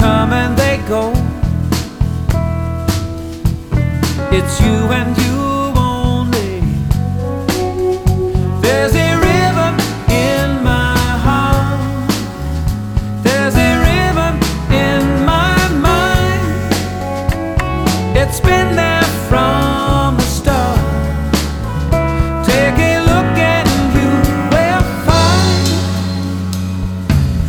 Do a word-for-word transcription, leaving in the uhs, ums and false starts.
come and they go. It's you and you only. There's